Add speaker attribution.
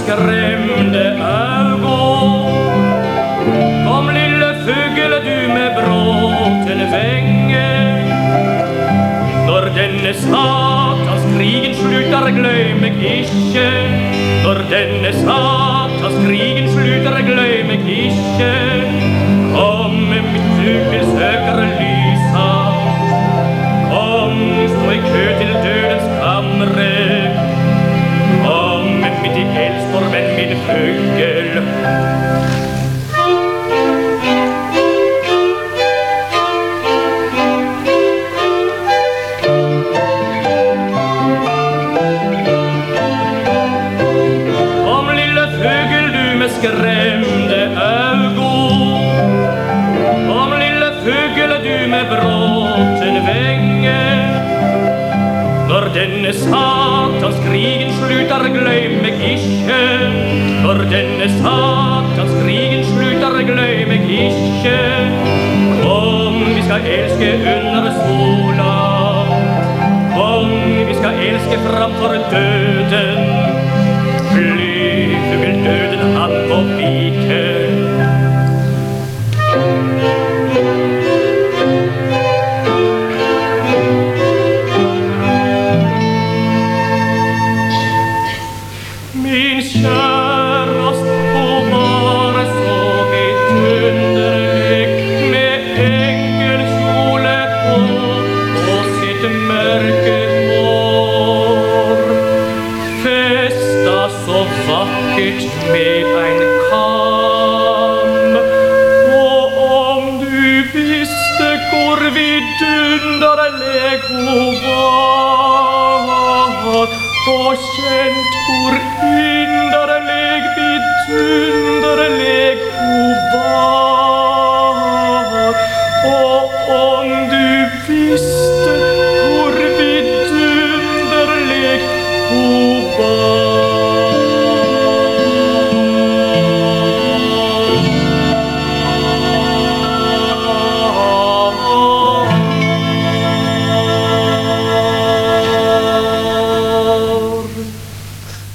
Speaker 1: skrämde ögon. Kom lille fågel du med bråten vänge. När denne satans krigen slutar glöm icke. När denne satans krigen slutar glöm icke. Kom mitt fågel söker lysa. Kom stå i kö till dödens kamre. Kom mitt i eldstormen min fågel. Skrämde ögon. Kom lille fågel du med bråten vänge. När denne satans krigen slutar glöm icke. När denne satans krigen slutar glöm icke. Kom vi ska älska under sola. Kom vi ska älska framför döden. Fly fågel döden han på viken. Min kärast och bara såg ett underlek med ängelkjole på och sitt mörke hår. Fästa så vackert med en kam. Och om du visste hur vidunderlig hon var och känt hur inderlig vidunderlig hon var. Och om du visste